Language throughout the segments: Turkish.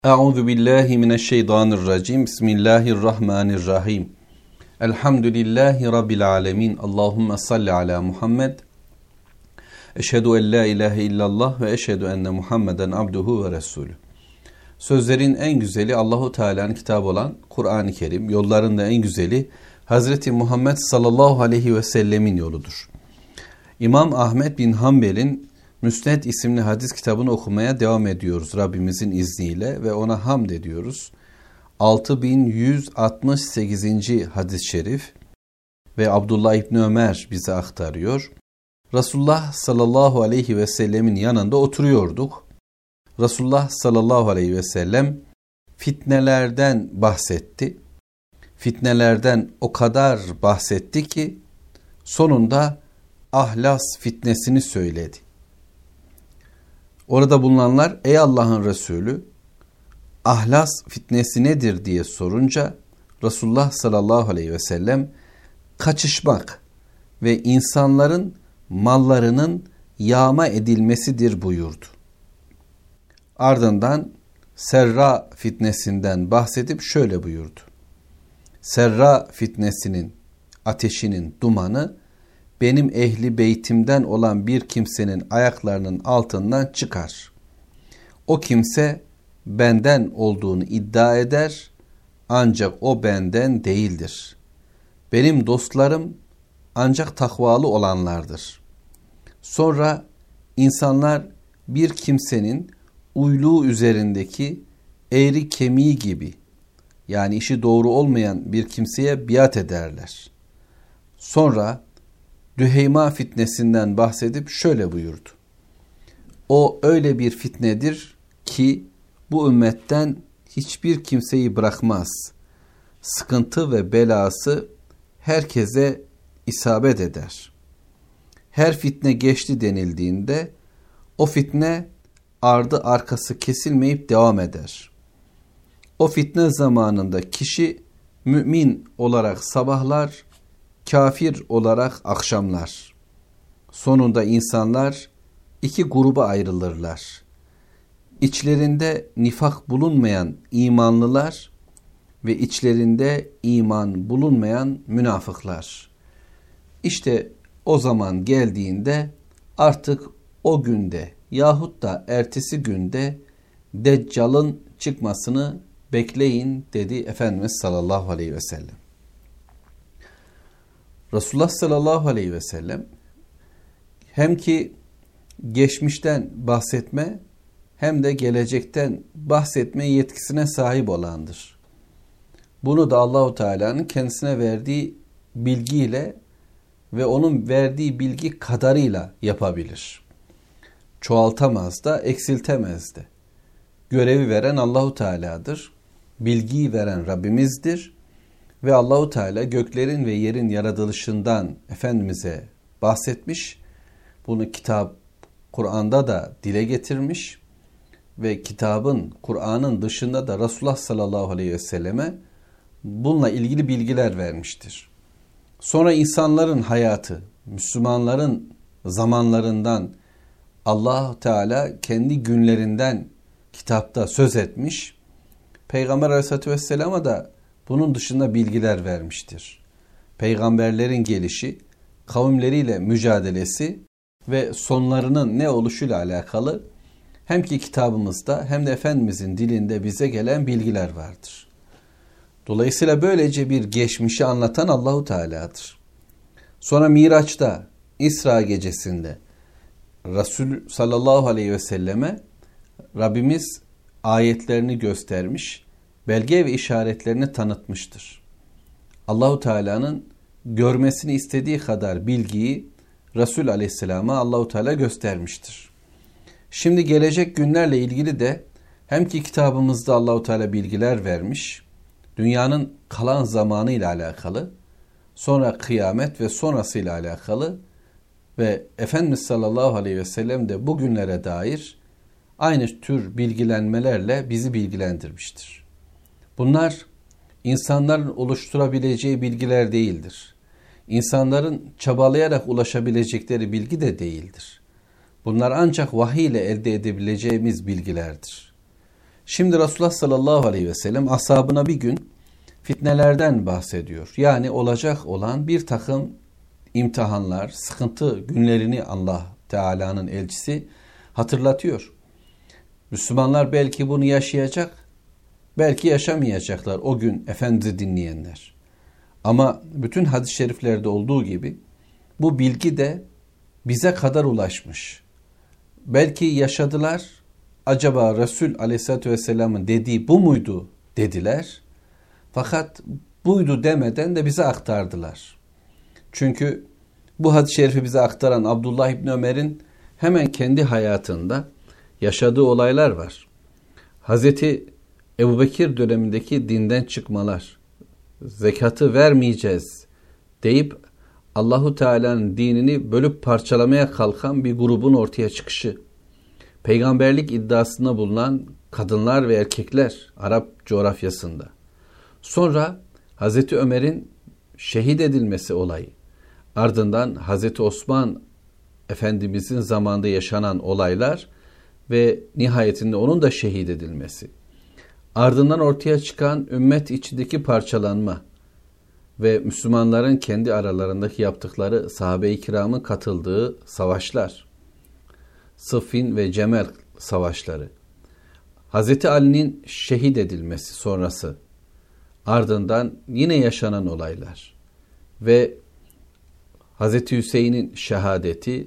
Euzu billahi mineşşeytanirracim. Bismillahirrahmanirrahim. Elhamdülillahi rabbil alamin. Allahumme salli ala Muhammed. Eşhedü en la ilahe illallah ve eşhedü enne Muhammeden abduhu ve resulü. Sözlerin en güzeli Allahu Teala'nın kitabı olan Kur'an-ı Kerim. Yolların da en güzeli Hazreti Muhammed sallallahu aleyhi ve sellemin yoludur. İmam Ahmed bin Hanbel'in Müsned isimli hadis kitabını okumaya devam ediyoruz Rabbimizin izniyle ve ona hamd ediyoruz. 6168. hadis-i şerif ve Abdullah İbni Ömer bize aktarıyor. Resulullah sallallahu aleyhi ve sellemin yanında oturuyorduk. Resulullah sallallahu aleyhi ve sellem fitnelerden bahsetti. Fitnelerden o kadar bahsetti ki sonunda Ahlas fitnesini söyledi. Orada bulunanlar ey Allah'ın Resulü Ahlas fitnesi nedir diye sorunca Resulullah sallallahu aleyhi ve sellem kaçışmak ve insanların mallarının yağma edilmesidir buyurdu. Ardından Serra fitnesinden bahsedip şöyle buyurdu. Serra fitnesinin ateşinin dumanı benim ehli beytimden olan bir kimsenin ayaklarının altından çıkar. O kimse benden olduğunu iddia eder ancak o benden değildir. Benim dostlarım ancak takvalı olanlardır. Sonra insanlar bir kimsenin uyluğu üzerindeki eğri kemiği gibi yani işi doğru olmayan bir kimseye biat ederler. Sonra Düheyma fitnesinden bahsedip şöyle buyurdu. O öyle bir fitnedir ki bu ümmetten hiçbir kimseyi bırakmaz. Sıkıntı ve belası herkese isabet eder. Her fitne geçti denildiğinde o fitne ardı arkası kesilmeyip devam eder. O fitne zamanında kişi mümin olarak sabahlar, kafir olarak akşamlar. Sonunda insanlar iki gruba ayrılırlar. İçlerinde nifak bulunmayan imanlılar ve içlerinde iman bulunmayan münafıklar. İşte o zaman geldiğinde artık o günde yahut da ertesi günde Deccal'ın çıkmasını bekleyin dedi Efendimiz sallallahu aleyhi ve sellem. Resulullah sallallahu aleyhi ve sellem hem ki geçmişten bahsetme hem de gelecekten bahsetme yetkisine sahip olandır. Bunu da Allahu Teala'nın kendisine verdiği bilgiyle ve onun verdiği bilgi kadarıyla yapabilir. Çoğaltamaz da, eksiltemez de. Görevi veren Allahu Teala'dır. Bilgiyi veren Rabbimizdir. Ve Allahu Teala göklerin ve yerin yaratılışından Efendimiz'e bahsetmiş. Bunu kitap Kur'an'da da dile getirmiş. Ve kitabın, Kur'an'ın dışında da Resulullah sallallahu aleyhi ve selleme bununla ilgili bilgiler vermiştir. Sonra insanların hayatı, Müslümanların zamanlarından Allah Teala kendi günlerinden kitapta söz etmiş. Peygamber aleyhissalatü vesselama da bunun dışında bilgiler vermiştir. Peygamberlerin gelişi, kavimleriyle mücadelesi ve sonlarının ne oluşuyla alakalı hem ki kitabımızda hem de Efendimizin dilinde bize gelen bilgiler vardır. Dolayısıyla böylece bir geçmişi anlatan Allahu Teala'dır. Sonra Miraç'ta, İsra gecesinde Resul sallallahu aleyhi ve selleme Rabbimiz ayetlerini göstermiş, belge ve işaretlerini tanıtmıştır. Allahu Teala'nın görmesini istediği kadar bilgiyi Resul Aleyhisselam'a Allahu Teala göstermiştir. Şimdi gelecek günlerle ilgili de hem ki kitabımızda Allahu Teala bilgiler vermiş, dünyanın kalan zamanı ile alakalı, sonra kıyamet ve sonrasıyla alakalı ve Efendimiz sallallahu aleyhi ve sellem de bu günlere dair aynı tür bilgilenmelerle bizi bilgilendirmiştir. Bunlar insanların oluşturabileceği bilgiler değildir. İnsanların çabalayarak ulaşabilecekleri bilgi de değildir. Bunlar ancak vahiy ile elde edebileceğimiz bilgilerdir. Şimdi Resulullah sallallahu aleyhi ve sellem ashabına bir gün fitnelerden bahsediyor. Yani olacak olan bir takım imtihanlar, sıkıntı günlerini Allah Teala'nın elçisi hatırlatıyor. Müslümanlar belki bunu yaşayacak, belki yaşamayacaklar o gün Efendimiz'i dinleyenler. Ama bütün hadis-i şeriflerde olduğu gibi bu bilgi de bize kadar ulaşmış. Belki yaşadılar, acaba Resul Aleyhisselatü Vesselam'ın dediği bu muydu dediler. Fakat buydu demeden de bize aktardılar. Çünkü bu hadis-i şerifi bize aktaran Abdullah İbni Ömer'in hemen kendi hayatında yaşadığı olaylar var. Hazreti Ebubekir dönemindeki dinden çıkmalar, zekatı vermeyeceğiz deyip Allahu Teala'nın dinini bölüp parçalamaya kalkan bir grubun ortaya çıkışı, peygamberlik iddiasında bulunan kadınlar ve erkekler Arap coğrafyasında, sonra Hazreti Ömer'in şehit edilmesi olayı, ardından Hazreti Osman Efendimizin zamanında yaşanan olaylar ve nihayetinde onun da şehit edilmesi, ardından ortaya çıkan ümmet içindeki parçalanma ve Müslümanların kendi aralarındaki yaptıkları sahabe-i kiramın katıldığı savaşlar, Sıffin ve Cemel savaşları, Hazreti Ali'nin şehit edilmesi sonrası, ardından yine yaşanan olaylar ve Hazreti Hüseyin'in şehadeti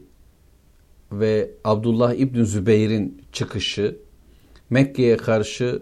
ve Abdullah İbni Zübeyir'in çıkışı, Mekke'ye karşı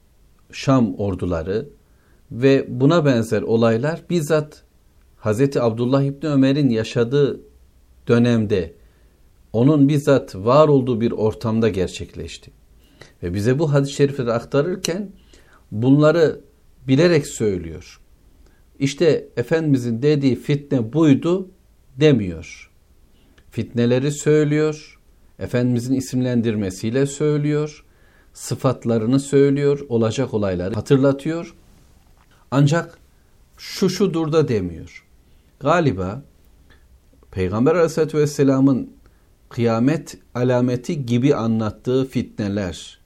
Şam orduları ve buna benzer olaylar bizzat Hazreti Abdullah İbni Ömer'in yaşadığı dönemde, onun bizzat var olduğu bir ortamda gerçekleşti. Ve bize bu hadis-i şerifleri aktarırken bunları bilerek söylüyor. İşte Efendimizin dediği fitne buydu demiyor. Fitneleri söylüyor, Efendimizin isimlendirmesiyle söylüyor, sıfatlarını söylüyor, olacak olayları hatırlatıyor. Ancak şudur da demiyor. Galiba Peygamber Aleyhisselatü Vesselam'ın kıyamet alameti gibi anlattığı fitneler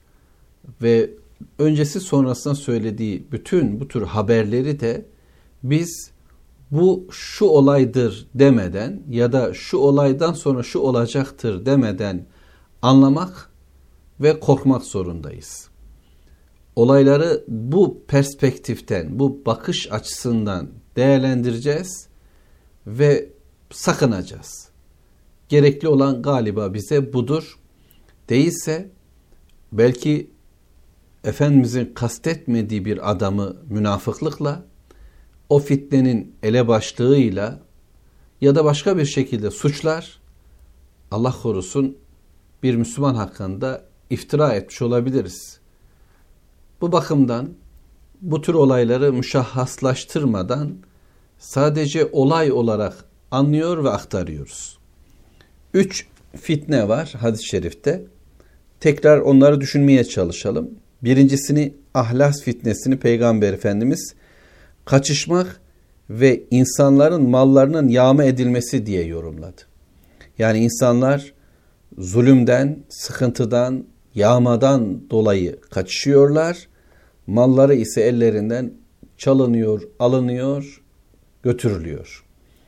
ve öncesi sonrasında söylediği bütün bu tür haberleri de biz bu şu olaydır demeden ya da şu olaydan sonra şu olacaktır demeden anlamak ve korkmak zorundayız. Olayları bu perspektiften, bu bakış açısından değerlendireceğiz ve sakınacağız. Gerekli olan galiba bize budur. Değilse belki Efendimizin kastetmediği bir adamı münafıklıkla, o fitnenin elebaşlığıyla ya da başka bir şekilde suçlar, Allah korusun bir Müslüman hakkında iftira etmiş olabiliriz. Bu bakımdan bu tür olayları müşahhaslaştırmadan sadece olay olarak anlıyor ve aktarıyoruz. 3 fitne var hadis-i şerifte. Tekrar onları düşünmeye çalışalım. Birincisini ahlas fitnesini Peygamber Efendimiz kaçışmak ve insanların mallarının yağma edilmesi diye yorumladı. Yani insanlar zulümden, sıkıntıdan, yağmadan dolayı kaçışıyorlar. Malları ise ellerinden çalınıyor, alınıyor, götürülüyor.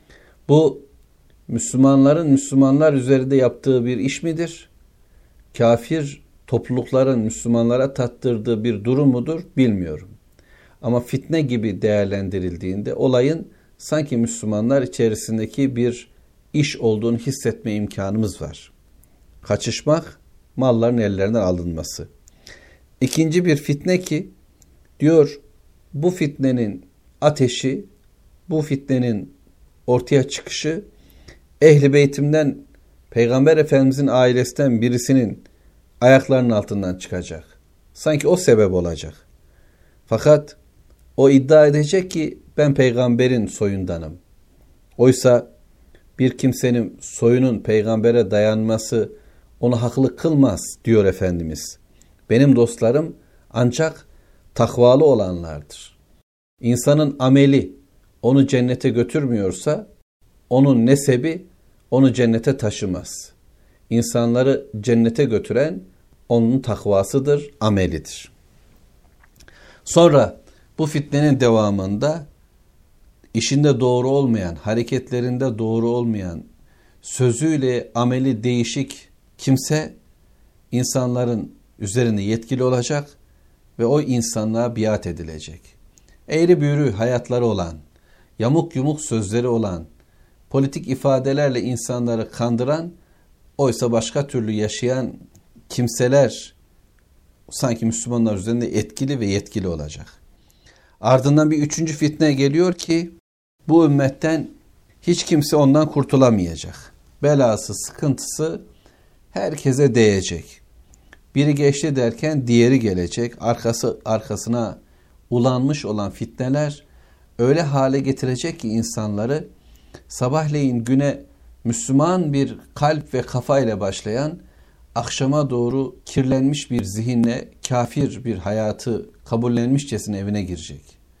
Bu Müslümanların Müslümanlar üzerinde yaptığı bir iş midir? Kafir toplulukların Müslümanlara tattırdığı bir durum mudur? Bilmiyorum. Ama fitne gibi değerlendirildiğinde olayın sanki Müslümanlar içerisindeki bir iş olduğunu hissetme imkanımız var. Kaçışmak, malların ellerinden alınması. İkinci bir fitne ki diyor bu fitnenin ateşi, bu fitnenin ortaya çıkışı Ehl-i Beytim'den, Peygamber Efendimizin ailesinden birisinin ayaklarının altından çıkacak. Sanki o sebep olacak. Fakat o iddia edecek ki ben peygamberin soyundanım. Oysa bir kimsenin soyunun peygambere dayanması onu haklı kılmaz diyor Efendimiz. Benim dostlarım ancak takvalı olanlardır. İnsanın ameli onu cennete götürmüyorsa onun nesebi onu cennete taşımaz. İnsanları cennete götüren onun takvasıdır, amelidir. Sonra bu fitnenin devamında işinde doğru olmayan, hareketlerinde doğru olmayan, sözüyle ameli değişik kimse insanların üzerinde yetkili olacak ve o insanlığa biat edilecek. Eğri büğrü hayatları olan, yamuk yumuk sözleri olan, politik ifadelerle insanları kandıran, oysa başka türlü yaşayan kimseler sanki Müslümanlar üzerinde etkili ve yetkili olacak. Ardından bir üçüncü fitne geliyor ki bu ümmetten hiç kimse ondan kurtulamayacak. Belası, sıkıntısı herkese değecek. Biri geçti derken diğeri gelecek. Arkasına ulanmış olan fitneler öyle hale getirecek ki insanları sabahleyin güne Müslüman bir kalp ve kafayla başlayan, akşama doğru kirlenmiş bir zihinle kafir bir hayatı kabullenmişçesine evine girecek.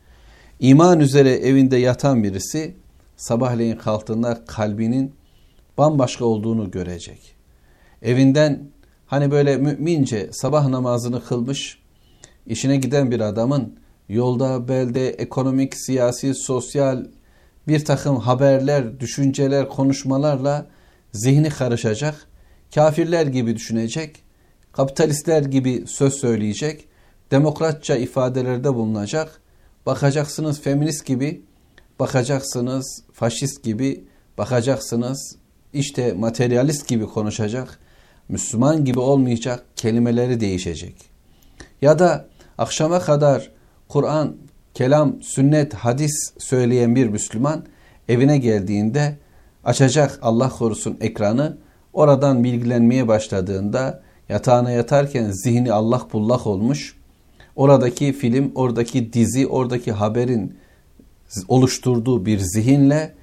İman üzere evinde yatan birisi sabahleyin kalktığında kalbinin bambaşka olduğunu görecek. Evinden hani böyle mümince sabah namazını kılmış, işine giden bir adamın yolda, belde, ekonomik, siyasi, sosyal bir takım haberler, düşünceler, konuşmalarla zihni karışacak. Kafirler gibi düşünecek, kapitalistler gibi söz söyleyecek, demokratça ifadelerde bulunacak. Bakacaksınız feminist gibi, bakacaksınız faşist gibi, bakacaksınız işte materyalist gibi konuşacak. Müslüman gibi olmayacak, kelimeleri değişecek. Ya da akşama kadar Kur'an, kelam, sünnet, hadis söyleyen bir Müslüman evine geldiğinde açacak Allah korusun ekranı, oradan bilgilenmeye başladığında yatağına yatarken zihni allak bullak olmuş, oradaki film, oradaki dizi, oradaki haberin oluşturduğu bir zihinle,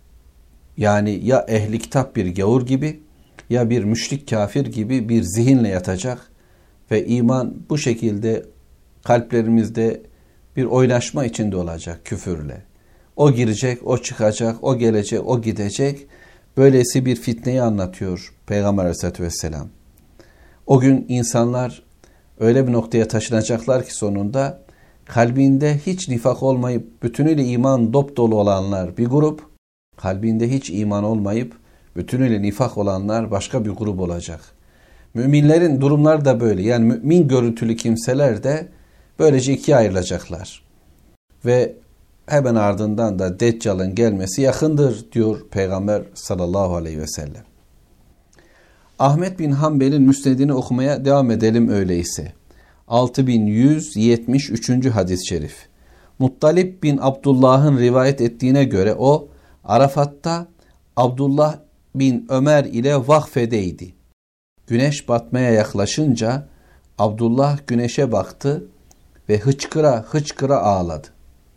yani ya ehli kitap bir gavur gibi ya bir müşrik kafir gibi bir zihinle yatacak ve iman bu şekilde kalplerimizde bir oynaşma içinde olacak küfürle. O girecek, o çıkacak, o gelecek, o gidecek. Böylesi bir fitneyi anlatıyor Peygamber Aleyhisselatü Vesselam. O gün insanlar öyle bir noktaya taşınacaklar ki sonunda kalbinde hiç nifak olmayıp bütünüyle iman dopdolu olanlar bir grup, kalbinde hiç iman olmayıp bütünüyle nifak olanlar başka bir grup olacak. Müminlerin durumları da böyle. Yani mümin görüntülü kimseler de böylece ikiye ayrılacaklar. Ve hemen ardından da Deccal'ın gelmesi yakındır diyor Peygamber sallallahu aleyhi ve sellem. Ahmet bin Hanbel'in müsnedini okumaya devam edelim öyleyse. 6173. hadis-i şerif. Muttalib bin Abdullah'ın rivayet ettiğine göre o Arafat'ta Abdullah bin Ömer ile vakfedeydi. Güneş batmaya yaklaşınca Abdullah güneşe baktı ve hıçkıra hıçkıra ağladı.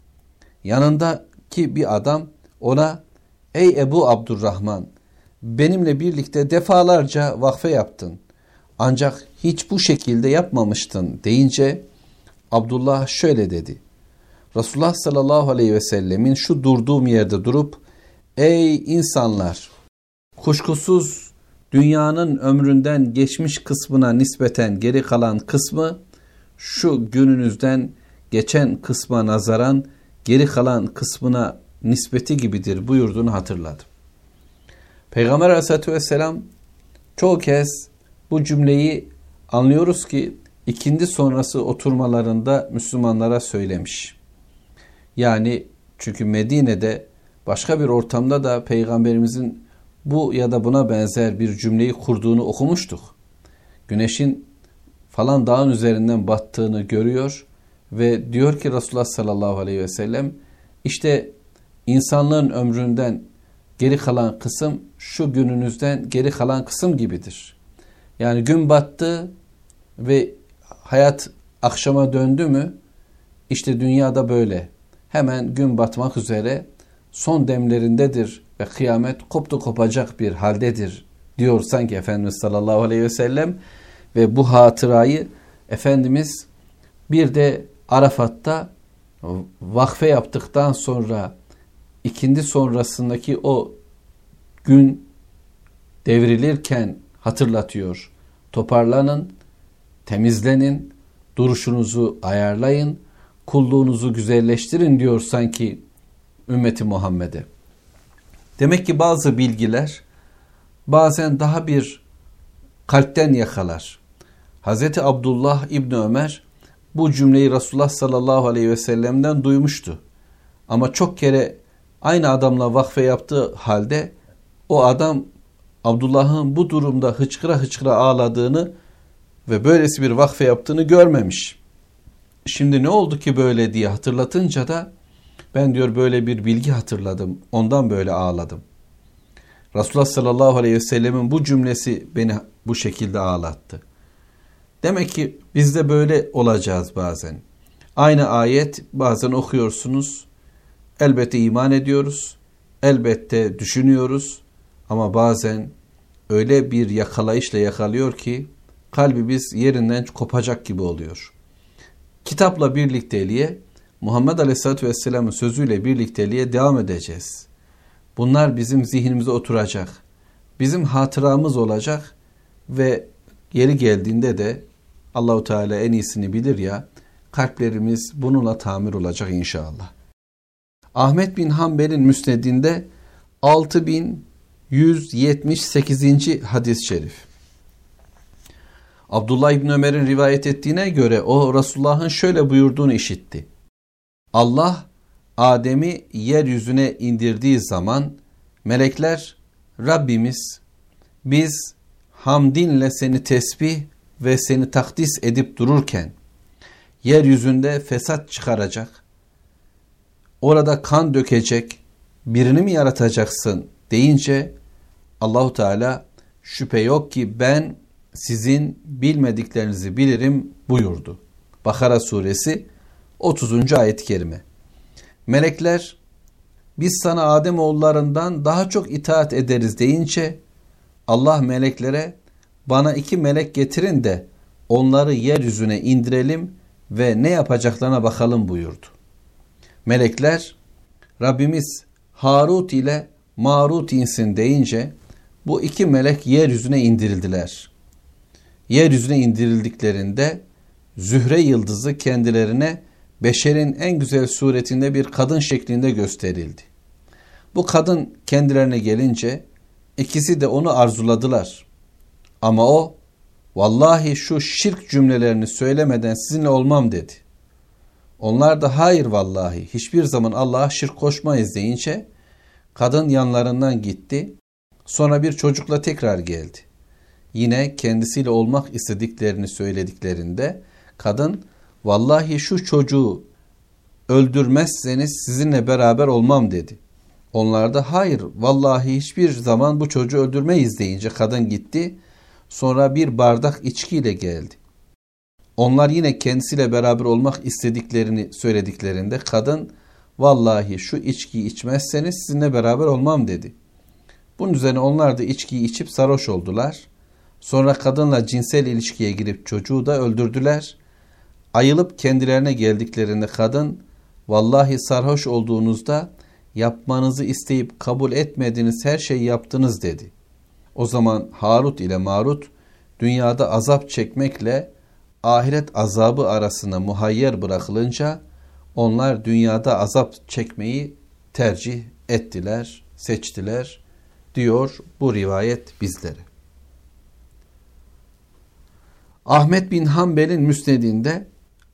Yanındaki bir adam ona "Ey Ebu Abdurrahman, benimle birlikte defalarca vakfe yaptın. Ancak hiç bu şekilde yapmamıştın" deyince Abdullah şöyle dedi. Resulullah sallallahu aleyhi ve sellemin şu durduğum yerde durup "Ey insanlar! Kuşkusuz dünyanın ömründen geçmiş kısmına nispeten geri kalan kısmı şu gününüzden geçen kısma nazaran geri kalan kısmına nispeti gibidir" buyurduğunu hatırladım. Peygamber Aleyhisselatü Vesselam çoğu kez bu cümleyi anlıyoruz ki ikindi sonrası oturmalarında Müslümanlara söylemiş. Yani çünkü Medine'de başka bir ortamda da Peygamberimizin bu ya da buna benzer bir cümleyi kurduğunu okumuştuk. Güneşin falan dağın üzerinden battığını görüyor ve diyor ki Resulullah sallallahu aleyhi ve sellem, işte insanlığın ömründen geri kalan kısım şu gününüzden geri kalan kısım gibidir. Yani gün battı ve hayat akşama döndü mü, işte dünyada böyle. Hemen gün batmak üzere son demlerindedir ve kıyamet koptu kopacak bir haldedir diyor sanki Efendimiz sallallahu aleyhi ve sellem. Ve bu hatırayı Efendimiz bir de Arafat'ta vakfe yaptıktan sonra ikindi sonrasındaki o gün devrilirken hatırlatıyor. Toparlanın, temizlenin, duruşunuzu ayarlayın, kulluğunuzu güzelleştirin diyor sanki ümmeti Muhammed'e. Demek ki bazı bilgiler bazen daha bir kalpten yakalar. Hazreti Abdullah İbni Ömer bu cümleyi Resulullah sallallahu aleyhi ve sellem'den duymuştu. Ama çok kere aynı adamla vakfe yaptığı halde o adam Abdullah'ın bu durumda hıçkıra hıçkıra ağladığını ve böylesi bir vakfe yaptığını görmemiş. Şimdi ne oldu ki böyle diye hatırlatınca da ben diyor böyle bir bilgi hatırladım. Ondan böyle ağladım. Resulullah sallallahu aleyhi ve sellemin bu cümlesi beni bu şekilde ağlattı. Demek ki biz de böyle olacağız bazen. Aynı ayet bazen okuyorsunuz. Elbette iman ediyoruz. Elbette düşünüyoruz. Ama bazen öyle bir yakalayışla yakalıyor ki kalbimiz yerinden kopacak gibi oluyor. Kitapla birlikteliğe, Muhammed Aleyhisselatü Vesselam'ın sözüyle birlikteliğe devam edeceğiz. Bunlar bizim zihnimize oturacak. Bizim hatıramız olacak ve yeri geldiğinde de Allahu Teala en iyisini bilir ya, kalplerimiz bununla tamir olacak inşallah. Ahmet bin Hanbel'in müsnedinde 6178. hadis-i şerif. Abdullah İbni Ömer'in rivayet ettiğine göre o Resulullah'ın şöyle buyurduğunu işitti. Allah Adem'i yeryüzüne indirdiği zaman melekler Rabbimiz biz hamdinle seni tesbih ve seni takdis edip dururken yeryüzünde fesat çıkaracak, orada kan dökecek birini mi yaratacaksın deyince Allahu Teala şüphe yok ki ben sizin bilmediklerinizi bilirim buyurdu. Bakara suresi 30. ayet-i kerime. Melekler biz sana Adem oğullarından daha çok itaat ederiz deyince Allah meleklere bana 2 melek getirin de onları yeryüzüne indirelim ve ne yapacaklarına bakalım buyurdu. Melekler Rabbimiz Harut ile Marut insin deyince bu 2 melek yeryüzüne indirildiler. Yeryüzüne indirildiklerinde Zühre yıldızı kendilerine beşerin en güzel suretinde bir kadın şeklinde gösterildi. Bu kadın kendilerine gelince ikisi de onu arzuladılar. Ama o vallahi şu şirk cümlelerini söylemeden sizinle olmam dedi. Onlar da hayır vallahi hiçbir zaman Allah'a şirk koşmayız deyince kadın yanlarından gitti. Sonra bir çocukla tekrar geldi. Yine kendisiyle olmak istediklerini söylediklerinde kadın vallahi şu çocuğu öldürmezseniz sizinle beraber olmam dedi. Onlar da hayır vallahi hiçbir zaman bu çocuğu öldürmeyiz deyince kadın gitti. Sonra bir bardak içkiyle geldi. Onlar yine kendisiyle beraber olmak istediklerini söylediklerinde kadın vallahi şu içkiyi içmezseniz sizinle beraber olmam dedi. Bunun üzerine onlar da içkiyi içip sarhoş oldular. Sonra kadınla cinsel ilişkiye girip çocuğu da öldürdüler. Ayılıp kendilerine geldiklerinde kadın vallahi sarhoş olduğunuzda yapmanızı isteyip kabul etmediğiniz her şeyi yaptınız dedi. O zaman Harut ile Marut dünyada azap çekmekle ahiret azabı arasına muhayyer bırakılınca onlar dünyada azap çekmeyi tercih ettiler, seçtiler diyor bu rivayet bizlere. Ahmet bin Hanbel'in müsnedinde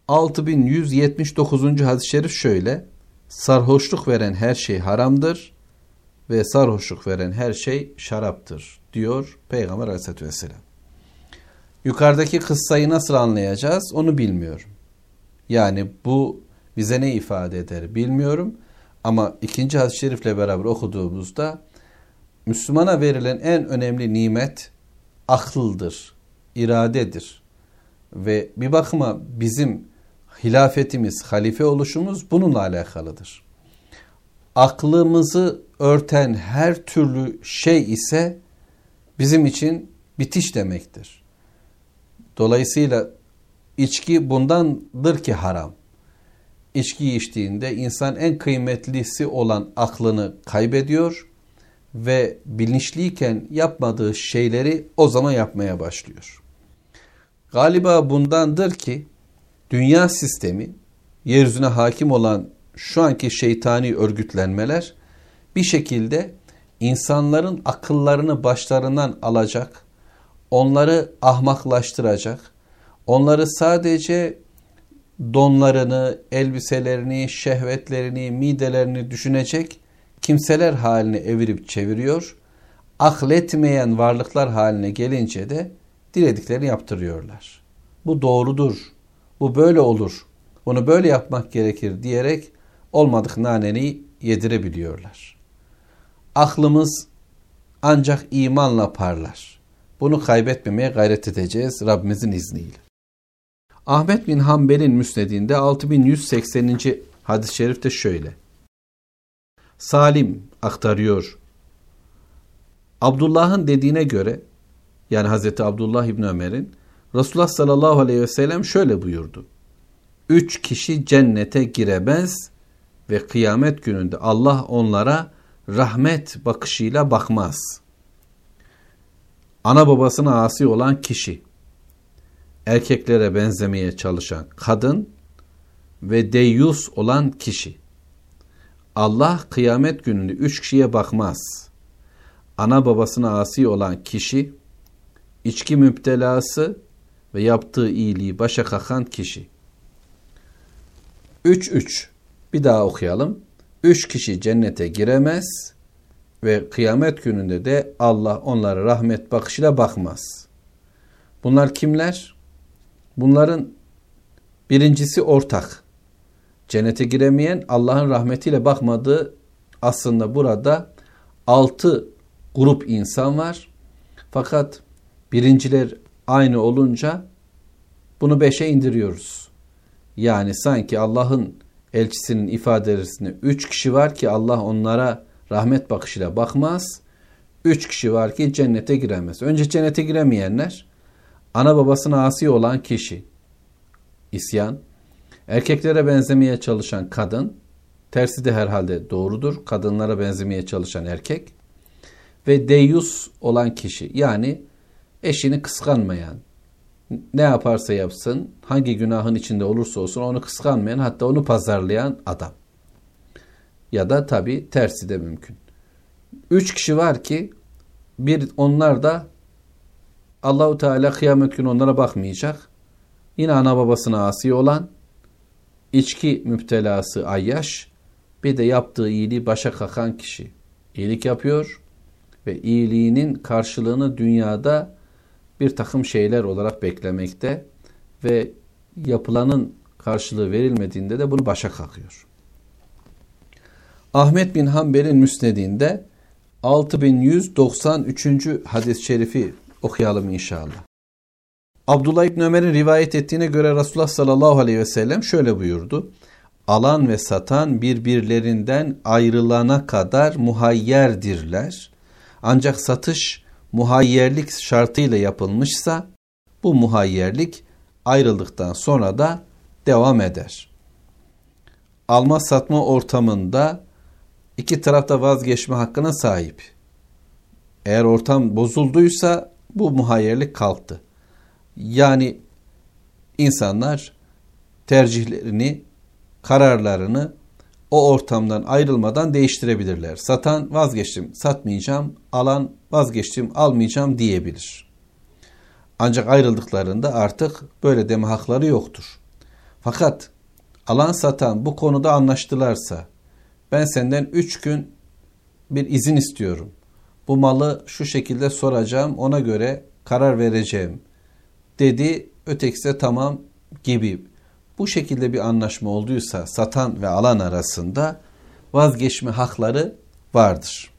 6179. hadis-i şerif şöyle: sarhoşluk veren her şey haramdır ve sarhoşluk veren her şey şaraptır diyor Peygamber Aleyhisselatü Vesselam. Yukarıdaki kıssayı nasıl anlayacağız onu bilmiyorum. Yani bu bize ne ifade eder bilmiyorum. Ama 2. hadis-i şerifle beraber okuduğumuzda Müslümana verilen en önemli nimet akıldır, iradedir. Ve bir bakıma bizim hilafetimiz, halife oluşumuz bununla alakalıdır. Aklımızı örten her türlü şey ise bizim için bitiş demektir. Dolayısıyla içki bundandır ki haram. İçki içtiğinde insan en kıymetlisi olan aklını kaybediyor ve bilinçliyken yapmadığı şeyleri o zaman yapmaya başlıyor. Galiba bundandır ki dünya sistemi yeryüzüne hakim olan şu anki şeytani örgütlenmeler bir şekilde insanların akıllarını başlarından alacak, onları ahmaklaştıracak, onları sadece donlarını, elbiselerini, şehvetlerini, midelerini düşünecek kimseler haline evirip çeviriyor. Akletmeyen varlıklar haline gelince de dilediklerini yaptırıyorlar. Bu doğrudur, bu böyle olur, bunu böyle yapmak gerekir diyerek olmadık naneni yedirebiliyorlar. Aklımız ancak imanla parlar. Bunu kaybetmemeye gayret edeceğiz Rabbimizin izniyle. Ahmet bin Hanbel'in müsnedinde 6180. hadis-i şerifte şöyle. Salim aktarıyor. Abdullah'ın dediğine göre, yani Hazreti Abdullah İbni Ömer'in, Resulullah sallallahu aleyhi ve sellem şöyle buyurdu. 3 kişi cennete giremez ve kıyamet gününde Allah onlara rahmet bakışıyla bakmaz. Ana babasına asi olan kişi, erkeklere benzemeye çalışan kadın ve deyyus olan kişi. Allah kıyamet gününde 3 kişiye bakmaz. Ana babasına asi olan kişi, içki müptelası ve yaptığı iyiliği başa kakan kişi. 3. Bir daha okuyalım. 3 kişi cennete giremez ve kıyamet gününde de Allah onlara rahmet bakışıyla bakmaz. Bunlar kimler? Bunların birincisi ortak. Cennete giremeyen, Allah'ın rahmetiyle bakmadığı, aslında burada 6 grup insan var. Fakat birinciler aynı olunca bunu 5'e indiriyoruz. Yani sanki Allah'ın elçisinin ifadesinde 3 kişi var ki Allah onlara rahmet bakışıyla bakmaz. 3 kişi var ki cennete giremez. Önce cennete giremeyenler, ana babasına asi olan kişi, isyan, erkeklere benzemeye çalışan kadın, tersi de herhalde doğrudur, kadınlara benzemeye çalışan erkek ve deyyus olan kişi, yani eşini kıskanmayan, ne yaparsa yapsın, hangi günahın içinde olursa olsun onu kıskanmayan, hatta onu pazarlayan adam. Ya da tabii tersi de mümkün. 3 kişi var ki onlar da Allahu Teala kıyamet günü onlara bakmayacak. Yine ana babasına asi olan, içki müptelası ayyaş, bir de yaptığı iyiliği başa kakan kişi. İyilik yapıyor ve iyiliğinin karşılığını dünyada bir takım şeyler olarak beklemekte ve yapılanın karşılığı verilmediğinde de bunu başa kalkıyor. Ahmet bin Hanbel'in müsnedinde 6193. hadis-i şerifi okuyalım inşallah. Abdullah İbni Ömer'in rivayet ettiğine göre Resulullah sallallahu aleyhi ve sellem şöyle buyurdu. Alan ve satan birbirlerinden ayrılana kadar muhayyerdirler. Ancak satış muhayyerlik şartıyla yapılmışsa bu muhayyerlik ayrıldıktan sonra da devam eder. Alma satma ortamında iki taraf da vazgeçme hakkına sahip. Eğer ortam bozulduysa bu muhayyerlik kalktı. Yani insanlar tercihlerini, kararlarını o ortamdan ayrılmadan değiştirebilirler. Satan vazgeçtim, satmayacağım, alan vazgeçtim, almayacağım diyebilir. Ancak ayrıldıklarında artık böyle deme hakları yoktur. Fakat alan satan bu konuda anlaştılarsa, ben senden 3 gün bir izin istiyorum. Bu malı şu şekilde soracağım, ona göre karar vereceğim dedi, ötekisi de tamam gibi. Bu şekilde bir anlaşma olduysa satan ve alan arasında vazgeçme hakları vardır.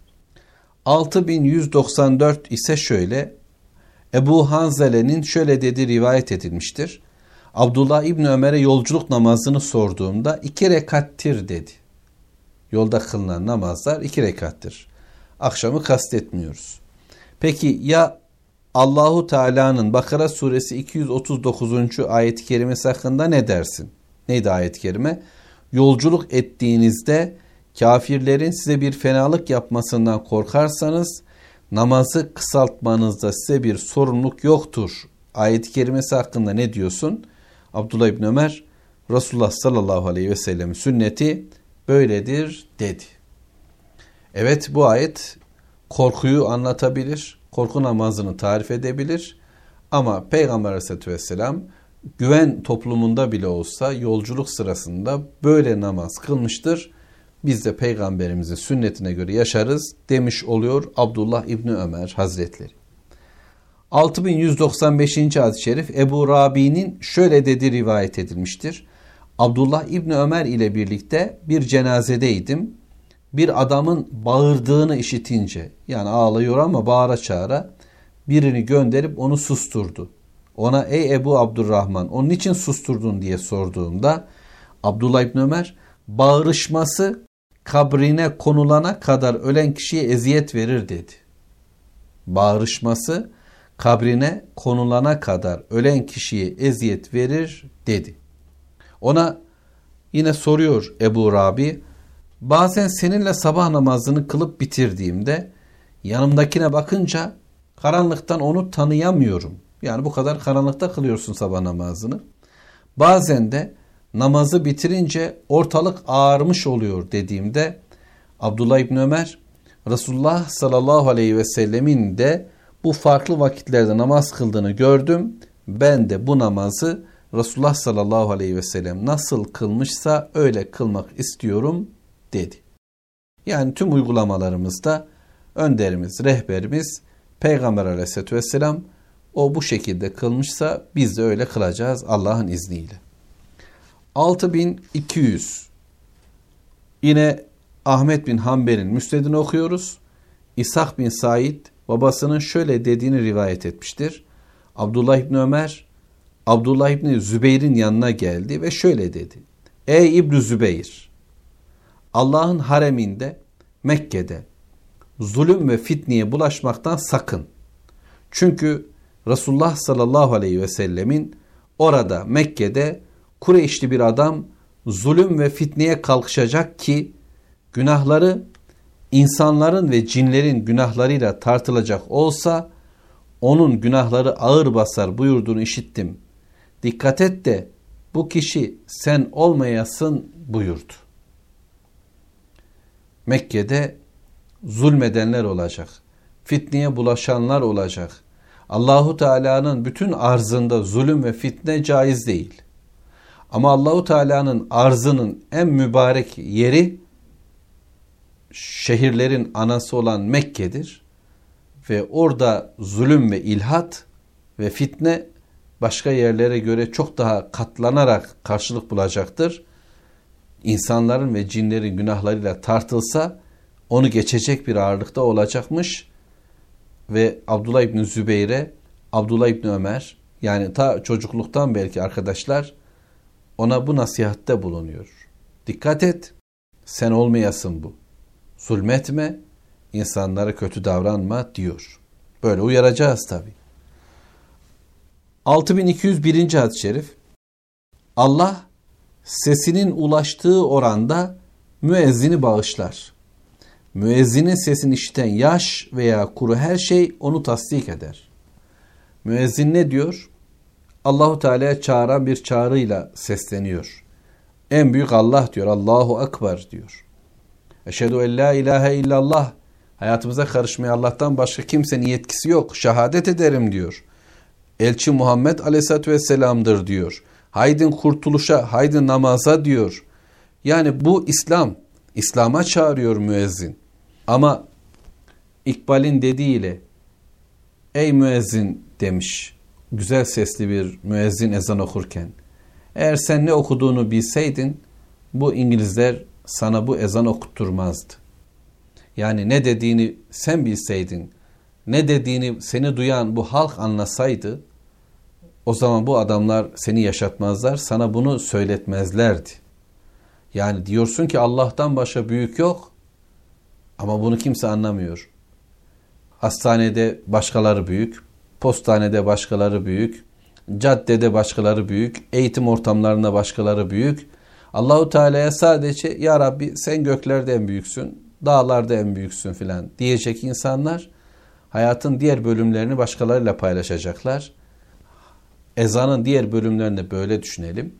6194 ise şöyle, Ebu Hanzele'nin şöyle dediği rivayet edilmiştir. Abdullah İbni Ömer'e yolculuk namazını sorduğumda 2 rekattir dedi. Yolda kılınan namazlar 2 rekattir. Akşamı kastetmiyoruz. Peki ya Allahu Teala'nın Bakara suresi 239. ayet-i kerimesi hakkında ne dersin? Neydi ayet-i kerime? Yolculuk ettiğinizde kafirlerin size bir fenalık yapmasından korkarsanız namazı kısaltmanızda size bir sorumluluk yoktur. Ayet-i kerimesi hakkında ne diyorsun? Abdullah İbni Ömer, Resulullah sallallahu aleyhi ve sellem sünneti böyledir dedi. Evet, bu ayet korkuyu anlatabilir, korku namazını tarif edebilir ama Peygamber aleyhissalatü vesselam güven toplumunda bile olsa yolculuk sırasında böyle namaz kılmıştır. Biz de Peygamberimizin sünnetine göre yaşarız demiş oluyor Abdullah İbni Ömer Hazretleri. 6195. hadis-i şerif Ebu Rabi'nin şöyle dediği rivayet edilmiştir. Abdullah İbni Ömer ile birlikte bir cenazedeydim. Bir adamın bağırdığını işitince, yani ağlıyor ama bağıra çağıra, birini gönderip onu susturdu. Ona ey Ebu Abdurrahman onun için susturdun diye sorduğumda Abdullah İbni Ömer bağırışması kabrine konulana kadar ölen kişiye eziyet verir dedi. Bağırışması kabrine konulana kadar ölen kişiye eziyet verir dedi. Ona yine soruyor Ebu Rabi, bazen seninle sabah namazını kılıp bitirdiğimde yanımdakine bakınca karanlıktan onu tanıyamıyorum. Yani bu kadar karanlıkta kılıyorsun sabah namazını. Bazen de namazı bitirince ortalık ağarmış oluyor dediğimde Abdullah İbni Ömer, Resulullah sallallahu aleyhi ve sellemin de bu farklı vakitlerde namaz kıldığını gördüm. Ben de bu namazı Resulullah sallallahu aleyhi ve sellem nasıl kılmışsa öyle kılmak istiyorum dedi. Yani tüm uygulamalarımızda önderimiz, rehberimiz Peygamber aleyhissalatü vesselam o bu şekilde kılmışsa biz de öyle kılacağız Allah'ın izniyle. 6200 yine Ahmet bin Hanbel'in müsnedini okuyoruz. İshak bin Said babasının şöyle dediğini rivayet etmiştir. Abdullah İbni Ömer, Abdullah İbni Zübeyir'in yanına geldi ve şöyle dedi. Ey İbni Zübeyir, Allah'ın hareminde, Mekke'de zulüm ve fitneye bulaşmaktan sakın. Çünkü Resulullah sallallahu aleyhi ve sellemin orada Mekke'de Kureyşli bir adam zulüm ve fitneye kalkışacak ki günahları insanların ve cinlerin günahlarıyla tartılacak olsa onun günahları ağır basar buyurduğunu işittim. Dikkat et de bu kişi sen olmayasın buyurdu. Mekke'de zulmedenler olacak. Fitneye bulaşanlar olacak. Allahu Teala'nın bütün arzında zulüm ve fitne caiz değil. Ama Allahu Teala'nın arzının en mübarek yeri şehirlerin anası olan Mekke'dir. Ve orada zulüm ve ilhat ve fitne başka yerlere göre çok daha katlanarak karşılık bulacaktır. İnsanların ve cinlerin günahlarıyla tartılsa onu geçecek bir ağırlıkta olacakmış. Ve Abdullah İbni Zübeyir'e Abdullah İbni Ömer, yani ta çocukluktan belki arkadaşlar, ona bu nasihatte bulunuyor. Dikkat et, sen olmayasın bu. Zulmetme, insanlara kötü davranma diyor. Böyle uyaracağız tabi. 6201. hadis-i şerif Allah sesinin ulaştığı oranda müezzini bağışlar. Müezzinin sesini işiten yaş veya kuru her şey onu tasdik eder. Müezzin ne diyor? Allahu Teala'ya çağıran bir çağrıyla sesleniyor. En büyük Allah diyor. Allahu Ekber diyor. Eşhedü en la ilahe illallah. Hayatımıza karışmaya Allah'tan başka kimsenin yetkisi yok. Şehadet ederim diyor. Elçi Muhammed Aleyhisselatü Vesselam'dır diyor. Haydin kurtuluşa, haydin namaza diyor. Yani bu İslam. İslam'a çağırıyor müezzin. Ama İkbal'in dediğiyle ey müezzin demiş. Güzel sesli bir müezzin ezan okurken. Eğer sen ne okuduğunu bilseydin bu İngilizler sana bu ezan okutturmazdı. Yani ne dediğini sen bilseydin, ne dediğini seni duyan bu halk anlasaydı o zaman bu adamlar seni yaşatmazlar, sana bunu söyletmezlerdi. Yani diyorsun ki Allah'tan başka büyük yok ama bunu kimse anlamıyor. Hastanede başkaları büyük, postanede başkaları büyük, caddede başkaları büyük, eğitim ortamlarında başkaları büyük. Allahu Teala'ya sadece ya Rabbi sen göklerde en büyüksün, dağlarda en büyüksün filan diyecek insanlar hayatın diğer bölümlerini başkalarıyla paylaşacaklar. Ezanın diğer bölümlerini de böyle düşünelim.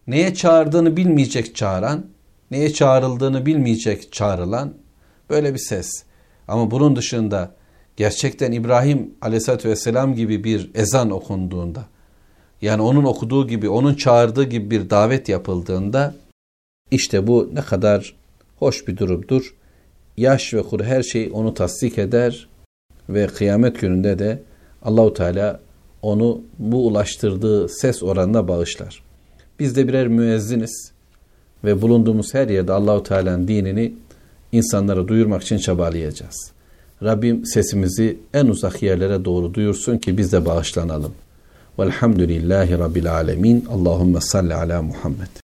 Neye çağırdığını bilmeyecek çağıran, neye çağrıldığını bilmeyecek çağrılan böyle bir ses. Ama bunun dışında gerçekten İbrahim Aleyhisselatü Vesselam gibi bir ezan okunduğunda, yani onun okuduğu gibi, onun çağırdığı gibi bir davet yapıldığında, işte bu ne kadar hoş bir durumdur. Yaş ve kuru her şey onu tasdik eder ve kıyamet gününde de Allahu Teala onu bu ulaştırdığı ses oranına bağışlar. Biz de birer müezziniz ve bulunduğumuz her yerde Allahu Teala'nın dinini insanlara duyurmak için çabalayacağız. Rabbim sesimizi en uzak yerlere doğru duyursun ki biz de bağışlanalım. Velhamdülillahi Rabbil alemin. Allahümme salli ala Muhammed.